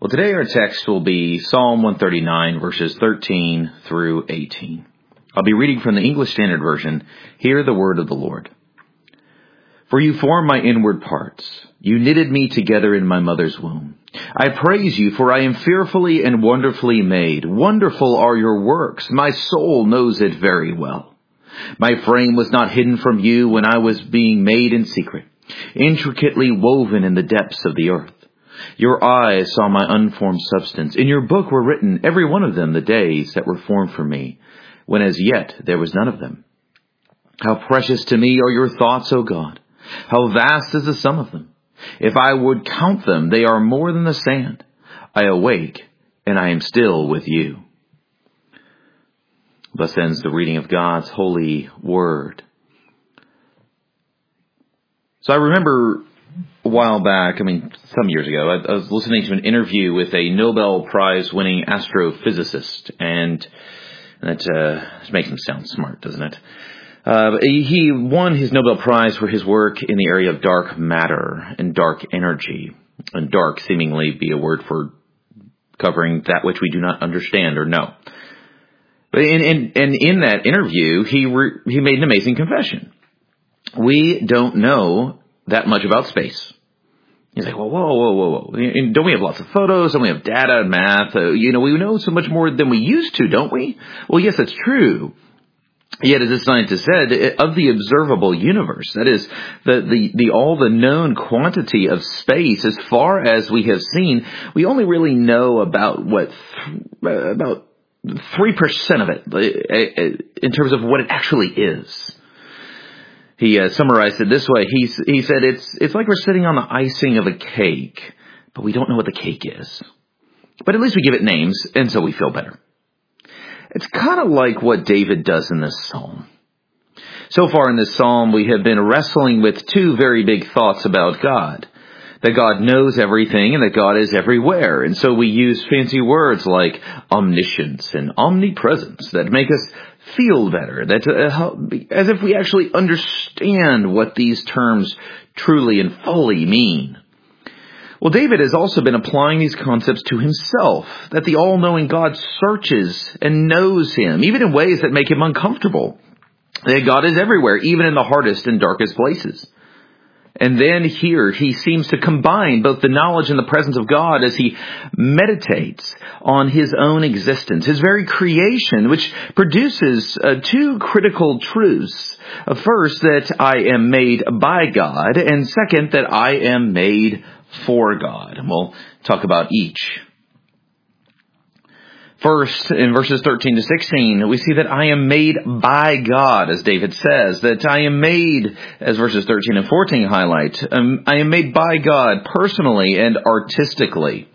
Well, today our text will be Psalm 139, verses 13 through 18. I'll be reading from the English Standard Version. Hear the word of the Lord. For you formed my inward parts. You knitted me together in my mother's womb. I praise you, for I am fearfully and wonderfully made. Wonderful are your works. My soul knows it very well. My frame was not hidden from you when I was being made in secret, intricately woven in the depths of the earth. Your eyes saw my unformed substance. In your book were written, every one of them, the days that were formed for me, when as yet there was none of them. How precious to me are your thoughts, O God! How vast is the sum of them! If I would count them, they are more than the sand. I awake, and I am still with you. Thus ends the reading of God's holy word. So I remember a while back, some years ago, I was listening to an interview with a Nobel Prize-winning astrophysicist, and that makes him sound smart, doesn't it? He won his Nobel Prize for his work in the area of dark matter and dark energy, and dark seemingly be a word for covering that which we do not understand or know. But in that interview, he made an amazing confession. We don't know that much about space. He's like, whoa. And don't we have lots of photos? Don't we have data and math? We know so much more than we used to, don't we? Well, yes, that's true. Yet, as a scientist said, of the observable universe, that is, all the known quantity of space, as far as we have seen, we only really know about 3% of it in terms of what it actually is. He summarized it this way. He said it's like we're sitting on the icing of a cake, but we don't know what the cake is. But at least we give it names, and so we feel better. It's kind of like what David does in this psalm. So far in this psalm, we have been wrestling with two very big thoughts about God. That God knows everything and that God is everywhere. And so we use fancy words like omniscience and omnipresence that make us feel better, as if we actually understand what these terms truly and fully mean. Well, David has also been applying these concepts to himself, that the all-knowing God searches and knows him, even in ways that make him uncomfortable. That God is everywhere, even in the hardest and darkest places. And then here he seems to combine both the knowledge and the presence of God as he meditates on his own existence, his very creation, which produces two critical truths. First, that I am made by God, and second, that I am made for God. And we'll talk about each. First, in verses 13 to 16, we see that I am made by God, as David says, that I am made, as verses 13 and 14 highlight, I am made by God personally and artistically.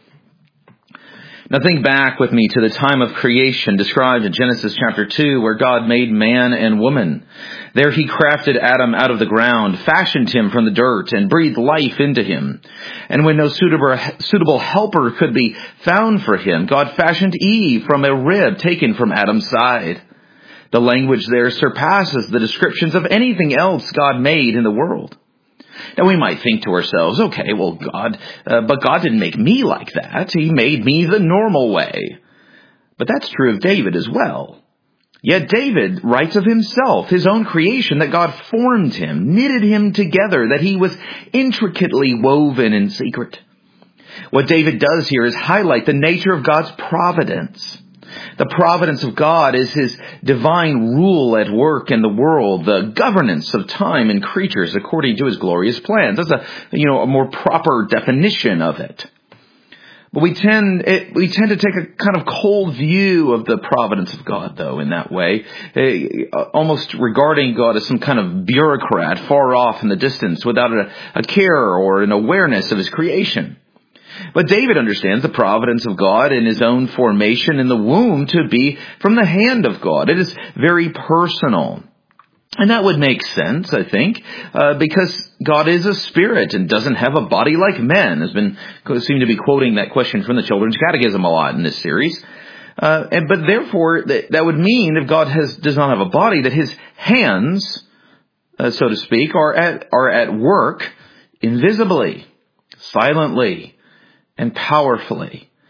Now think back with me to the time of creation described in Genesis chapter 2, where God made man and woman. There he crafted Adam out of the ground, fashioned him from the dirt, and breathed life into him. And when no suitable helper could be found for him, God fashioned Eve from a rib taken from Adam's side. The language there surpasses the descriptions of anything else God made in the world. Now we might think to ourselves, okay, well, but God didn't make me like that. He made me the normal way. But that's true of David as well. Yet David writes of himself, his own creation, that God formed him, knitted him together, that he was intricately woven in secret. What David does here is highlight the nature of God's providence. The providence of God is his divine rule at work in the world, the governance of time and creatures according to his glorious plans. That's a more proper definition of it. But we tend to take a kind of cold view of the providence of God, though, in that way, almost regarding God as some kind of bureaucrat far off in the distance without a care or an awareness of his creation. But David understands the providence of God in his own formation in the womb to be from the hand of God. It is very personal. And that would make sense, I think, because God is a spirit and doesn't have a body like men. Seem to be quoting that question from the Children's Catechism a lot in this series. But therefore, that would mean if God does not have a body, that his hands, so to speak, are at work invisibly, silently, and powerfully.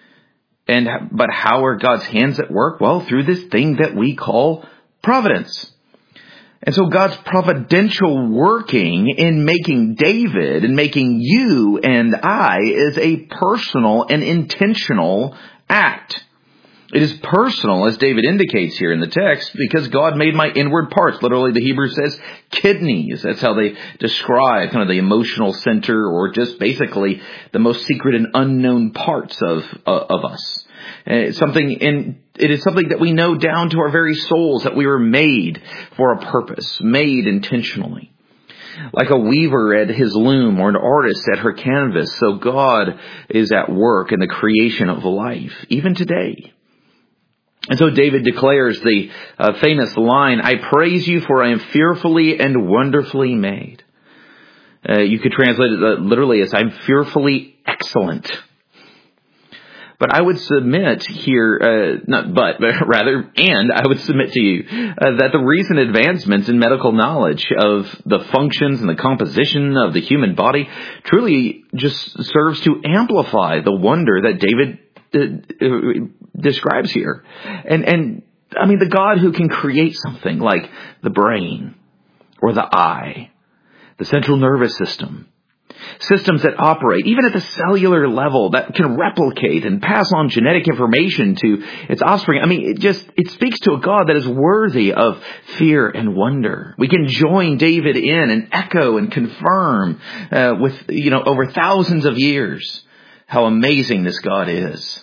But how are God's hands at work? Well, through this thing that we call providence. And so God's providential working in making David and making you and I is a personal and intentional act. It is personal, as David indicates here in the text, because God made my inward parts. Literally, the Hebrew says kidneys. That's how they describe kind of the emotional center, or just basically the most secret and unknown parts of us. It is something that we know down to our very souls, that we were made for a purpose, made intentionally. Like a weaver at his loom or an artist at her canvas, so God is at work in the creation of life, even today. And so David declares the famous line, "I praise you, for I am fearfully and wonderfully made." You could translate it literally as, "I'm fearfully excellent." But I would submit here, I would submit to you that the recent advancements in medical knowledge of the functions and the composition of the human body truly just serves to amplify the wonder that David describes here. And I mean, the God who can create something like the brain or the eye, the central nervous system, systems that operate even at the cellular level, that can replicate and pass on genetic information to its offspring. I mean, it speaks to a God that is worthy of fear and wonder. We can join David in and echo and confirm with over thousands of years how amazing this God is.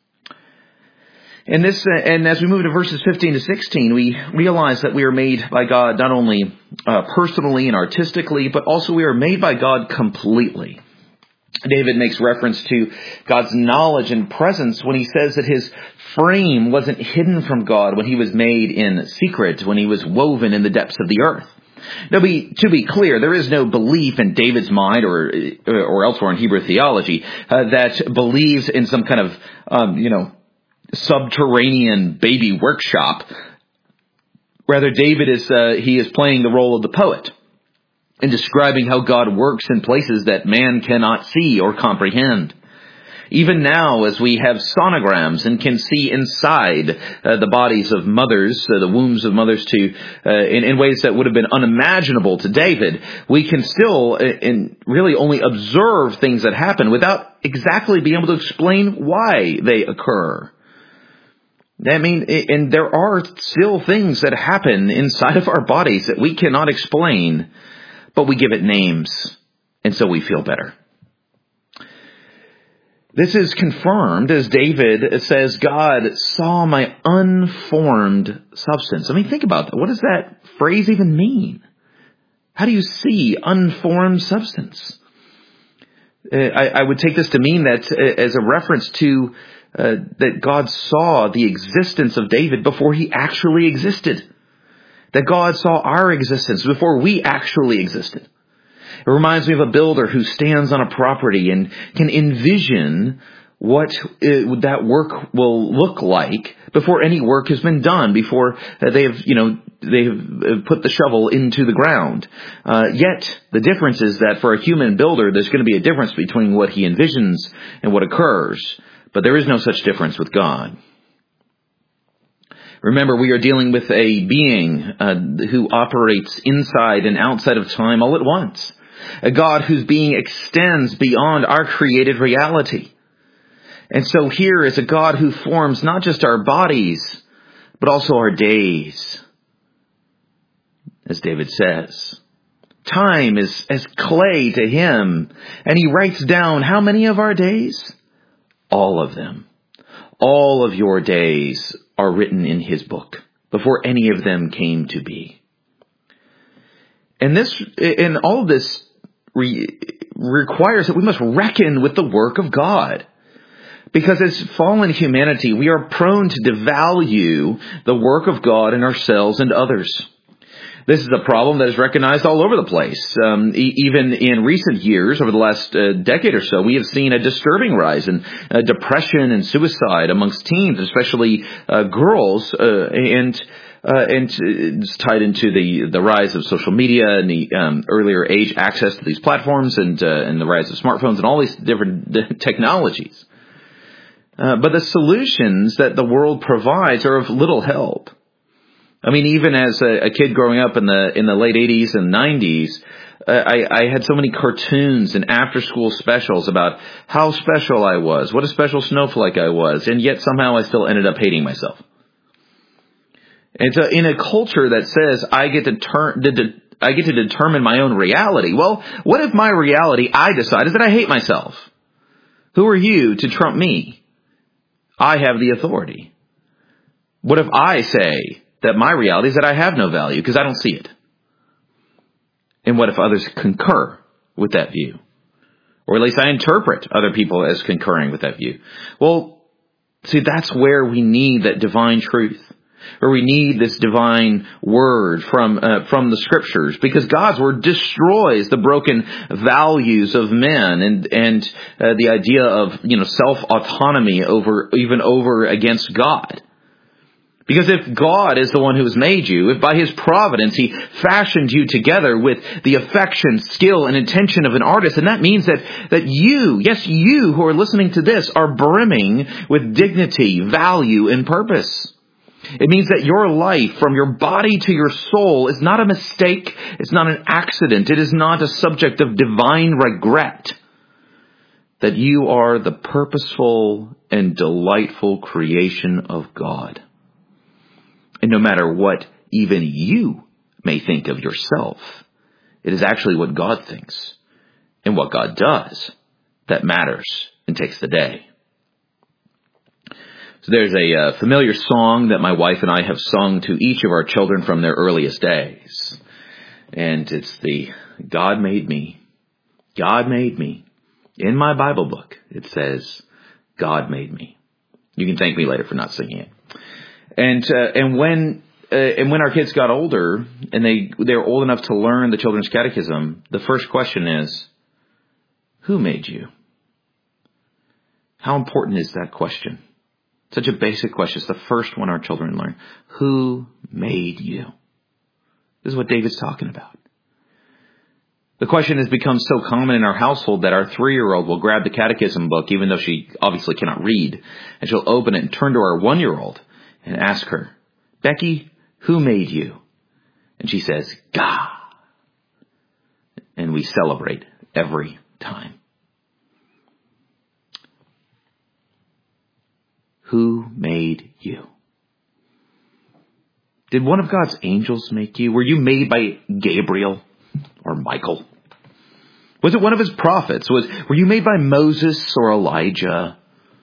And as we move to verses 15 to 16, we realize that we are made by God not only personally and artistically, but also we are made by God completely. David makes reference to God's knowledge and presence when he says that his frame wasn't hidden from God when he was made in secret, when he was woven in the depths of the earth. Now, to be clear, there is no belief in David's mind or elsewhere in Hebrew theology that believes in some kind of subterranean baby workshop. Rather, David is playing the role of the poet in describing how God works in places that man cannot see or comprehend. Even now, as we have sonograms and can see inside the bodies of mothers, the wombs of mothers, in ways that would have been unimaginable to David, we can still really only observe things that happen without exactly being able to explain why they occur. I mean, and there are still things that happen inside of our bodies that we cannot explain, but we give it names, and so we feel better. This is confirmed as David says, God saw my unformed substance. I mean, think about that. What does that phrase even mean? How do you see unformed substance? I would take this to mean that as a reference to that God saw the existence of David before he actually existed. That God saw our existence before we actually existed. It reminds me of a builder who stands on a property and can envision what that work will look like before any work has been done, before they have put the shovel into the ground. Yet the difference is that for a human builder, there's going to be a difference between what he envisions and what occurs. But there is no such difference with God. Remember, we are dealing with a being who operates inside and outside of time all at once. A God whose being extends beyond our created reality. And so here is a God who forms not just our bodies, but also our days. As David says, time is as clay to him. And he writes down how many of our days? All of them. All of your days are written in his book before any of them came to be. And all of this requires that we must reckon with the work of God. Because as fallen humanity, we are prone to devalue the work of God in ourselves and others. This is a problem that is recognized all over the place. Even in recent years, over the last decade or so, we have seen a disturbing rise in depression and suicide amongst teens, especially girls, and it's tied into the rise of social media and the earlier age access to these platforms and the rise of smartphones and all these different technologies. But the solutions that the world provides are of little help. I mean, even as a kid growing up in the late 80s and 90s, I had so many cartoons and after-school specials about how special I was, what a special snowflake I was, and yet somehow I still ended up hating myself. And so in a culture that says I get to determine my own reality, well, what if my reality, I decide, is that I hate myself? Who are you to trump me? I have the authority. What if I say that my reality is that I have no value because I don't see it? And what if others concur with that view? Or at least I interpret other people as concurring with that view. Well, see, that's where we need that divine truth, where we need this divine word from the scriptures, because God's word destroys the broken values of men and the idea of, self-autonomy over against God. Because if God is the one who has made you, if by His providence He fashioned you together with the affection, skill, and intention of an artist, and that means that you, yes, you who are listening to this, are brimming with dignity, value, and purpose. It means that your life, from your body to your soul, is not a mistake, it's not an accident, it is not a subject of divine regret. That you are the purposeful and delightful creation of God. And no matter what even you may think of yourself, it is actually what God thinks and what God does that matters and takes the day. So there's a familiar song that my wife and I have sung to each of our children from their earliest days. And it's the God made me. God made me. In my Bible book, it says, God made me. You can thank me later for not singing it. And when our kids got older and they were old enough to learn the children's catechism, the first question is, who made you? How important is that question? Such a basic question. It's the first one our children learn. Who made you? This is what David's talking about. The question has become so common in our household that our 3-year-old will grab the catechism book, even though she obviously cannot read, and she'll open it and turn to our 1-year-old and ask her, Becky, who made you? And she says, God. And we celebrate every time. Who made you? Did one of God's angels make you? Were you made by Gabriel or Michael? Was it one of his prophets? Were you made by Moses or Elijah?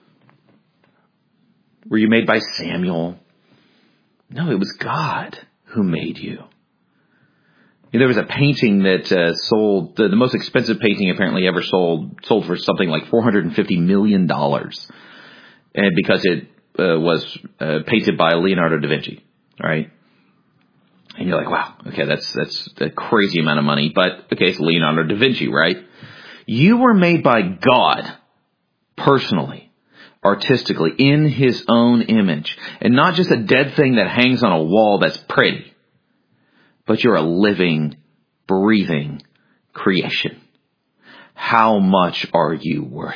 Were you made by Samuel? No, it was God who made you. There was a painting that sold, the most expensive painting apparently ever sold for something like $450 million. And because it was painted by Leonardo da Vinci, right? And you're like, wow, okay, that's a crazy amount of money. But, okay, it's Leonardo da Vinci, right? You were made by God, personally, artistically, in His own image. And not just a dead thing that hangs on a wall that's pretty. But you're a living, breathing creation. How much are you worth?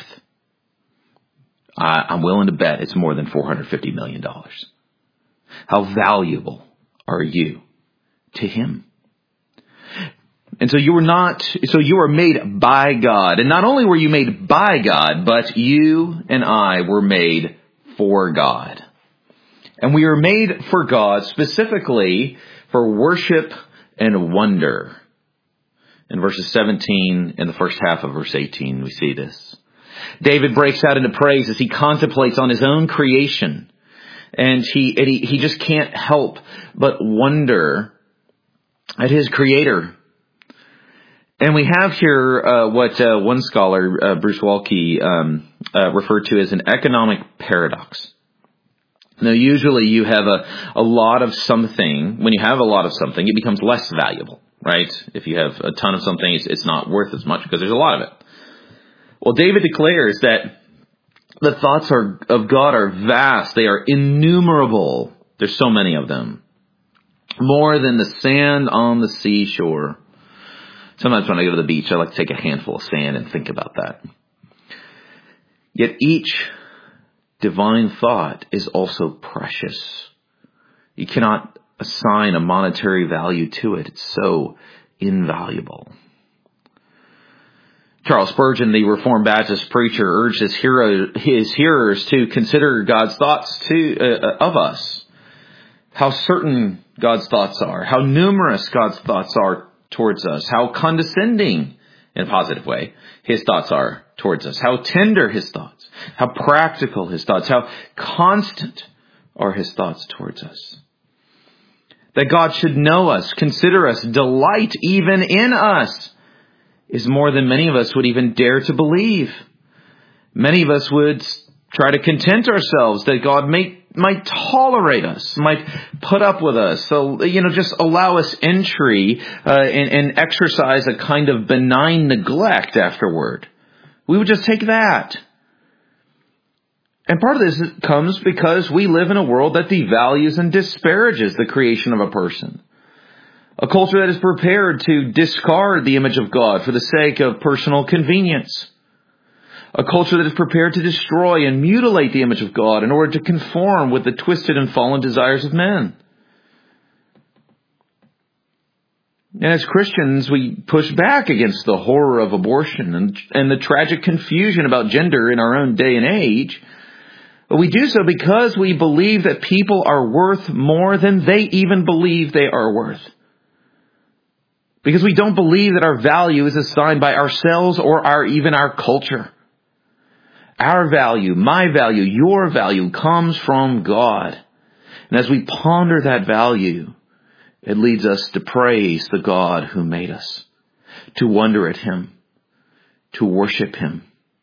I'm willing to bet it's more than $450 million. How valuable are you to Him? And so you were made by God. And not only were you made by God, but you and I were made for God. And we were made for God specifically for worship and wonder. In verses 17 and the first half of verse 18, we see this. David breaks out into praise as he contemplates on his own creation. And he just can't help but wonder at his Creator. And we have here what one scholar, Bruce Waltke, referred to as an economic paradox. Now, usually you have a lot of something. When you have a lot of something, it becomes less valuable, right? If you have a ton of something, it's not worth as much because there's a lot of it. Well, David declares that the thoughts of God are vast. They are innumerable. There's so many of them. More than the sand on the seashore. Sometimes when I go to the beach, I like to take a handful of sand and think about that. Yet each divine thought is also precious. You cannot assign a monetary value to it. It's so invaluable. Charles Spurgeon, the Reformed Baptist preacher, urged his hearers to consider God's thoughts of us. How certain God's thoughts are. How numerous God's thoughts are towards us. How condescending, in a positive way, His thoughts are towards us. How tender His thoughts. How practical His thoughts. How constant are His thoughts towards us. That God should know us, consider us, delight even in us, is more than many of us would even dare to believe. Many of us would try to content ourselves that God might tolerate us, might put up with us. So, just allow us entry and exercise a kind of benign neglect afterward. We would just take that. And part of this comes because we live in a world that devalues and disparages the creation of a person. A culture that is prepared to discard the image of God for the sake of personal convenience. A culture that is prepared to destroy and mutilate the image of God in order to conform with the twisted and fallen desires of men. And as Christians, we push back against the horror of abortion and the tragic confusion about gender in our own day and age. But we do so because we believe that people are worth more than they even believe they are worth. Because we don't believe that our value is assigned by ourselves or even our culture. Our value, my value, your value comes from God. And as we ponder that value, it leads us to praise the God who made us, to wonder at Him, to worship Him.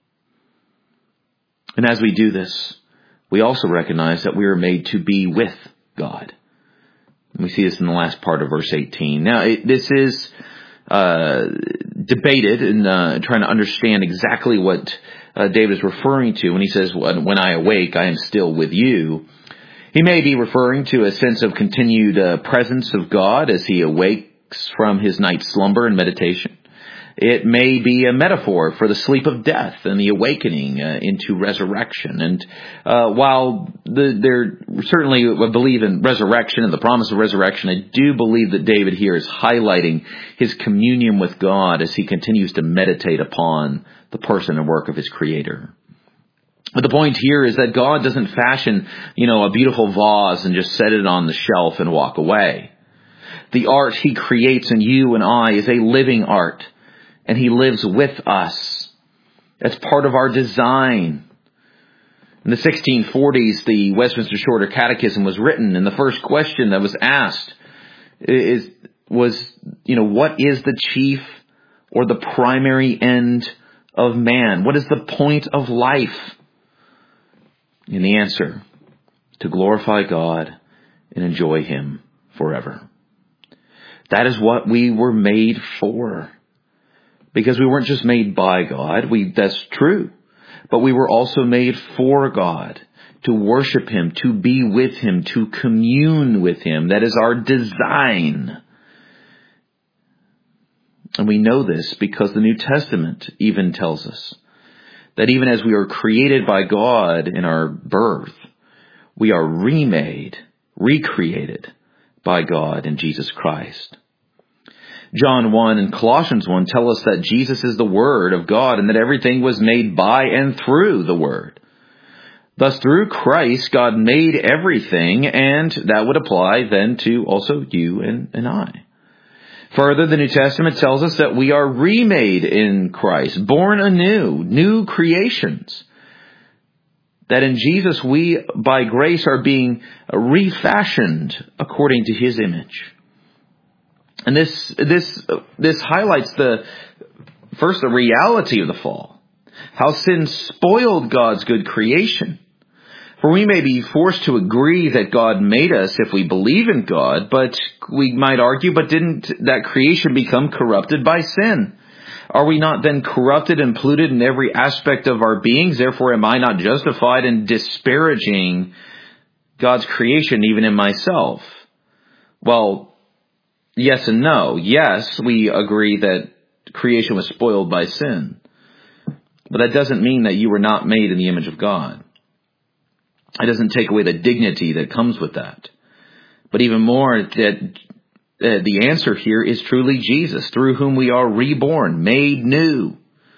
And as we do this, we also recognize that we are made to be with God. We see this in the last part of verse 18. Now, this is debated in trying to understand exactly what David is referring to when he says, when I awake, I am still with you. He may be referring to a sense of continued presence of God as he awakes from his night slumber and meditation. It may be a metaphor for the sleep of death and the awakening into resurrection. And while there certainly I believe in resurrection and the promise of resurrection, I do believe that David here is highlighting his communion with God as he continues to meditate upon the person and work of his Creator. But the point here is that God doesn't fashion, a beautiful vase and just set it on the shelf and walk away. The art He creates in you and I is a living art. And He lives with us. That's part of our design. In the 1640s, the Westminster Shorter Catechism was written, and the first question that was asked was, what is the chief or the primary end of man? What is the point of life? And the answer, to glorify God and enjoy Him forever. That is what we were made for. Because we weren't just made by God, that's true. But we were also made for God, to worship Him, to be with Him, to commune with Him. That is our design. And we know this because the New Testament even tells us that even as we are created by God in our birth, we are remade, recreated by God in Jesus Christ. John 1 and Colossians 1 tell us that Jesus is the Word of God and that everything was made by and through the Word. Thus, through Christ, God made everything, and that would apply then to also you and I. Further, the New Testament tells us that we are remade in Christ, born anew, new creations. That in Jesus we, by grace, are being refashioned according to His image. And this highlights the reality of the fall. How sin spoiled God's good creation. For we may be forced to agree that God made us if we believe in God, but we might argue, but didn't that creation become corrupted by sin? Are we not then corrupted and polluted in every aspect of our beings? Therefore, am I not justified in disparaging God's creation even in myself? Well, yes and no. Yes, we agree that creation was spoiled by sin. But that doesn't mean that you were not made in the image of God. It doesn't take away the dignity that comes with that. But even more, that the answer here is truly Jesus, through whom we are reborn, made new.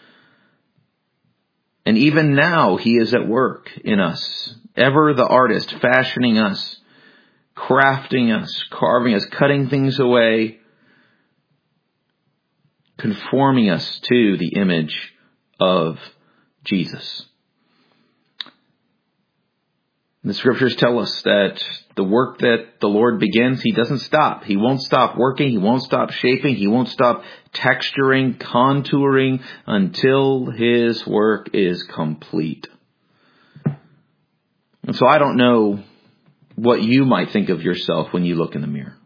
And even now he is at work in us, ever the artist, fashioning us, crafting us, carving us, cutting things away, conforming us to the image of Jesus. The scriptures tell us that the work that the Lord begins, he doesn't stop. He won't stop working. He won't stop shaping. He won't stop texturing, contouring until his work is complete. And so I don't know what you might think of yourself when you look in the mirror.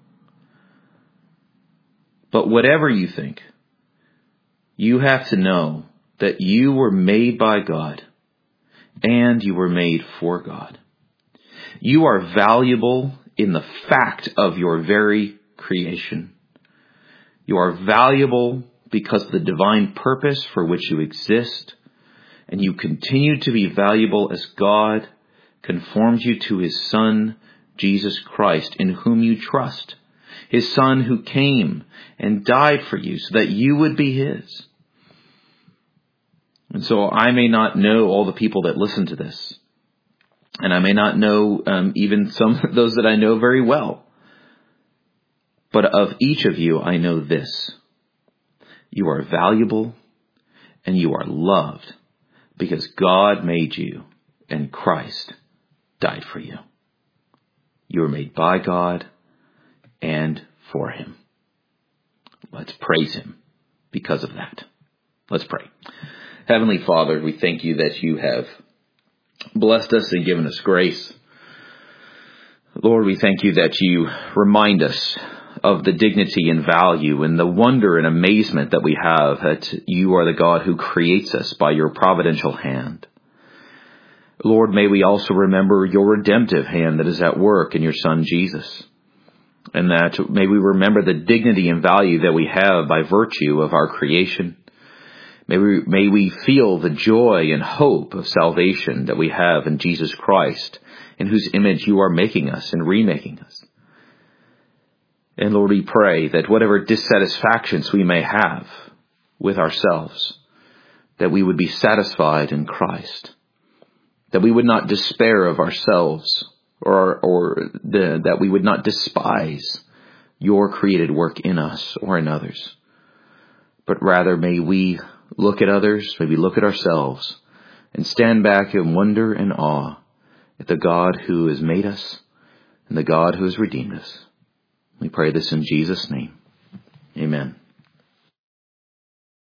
But whatever you think, you have to know that you were made by God and you were made for God. You are valuable in the fact of your very creation. You are valuable because of the divine purpose for which you exist, and you continue to be valuable as God conforms you to his Son, Jesus Christ, in whom you trust. His Son who came and died for you so that you would be his. And so I may not know all the people that listen to this. And I may not know even some of those that I know very well. But of each of you, I know this. You are valuable and you are loved because God made you and Christ died for you. You were made by God and for him. Let's praise him because of that. Let's pray. Heavenly Father, we thank you that you have blessed us and given us grace. Lord, we thank you that you remind us of the dignity and value and the wonder and amazement that we have that you are the God who creates us by your providential hand. Lord, may we also remember your redemptive hand that is at work in your Son, Jesus. And that may we remember the dignity and value that we have by virtue of our creation. May we feel the joy and hope of salvation that we have in Jesus Christ, in whose image you are making us and remaking us. And Lord, we pray that whatever dissatisfactions we may have with ourselves, that we would be satisfied in Christ, that we would not despair of ourselves, that we would not despise your created work in us or in others, but rather may we look at others, maybe look at ourselves, and stand back in wonder and awe at the God who has made us and the God who has redeemed us. We pray this in Jesus' name. Amen.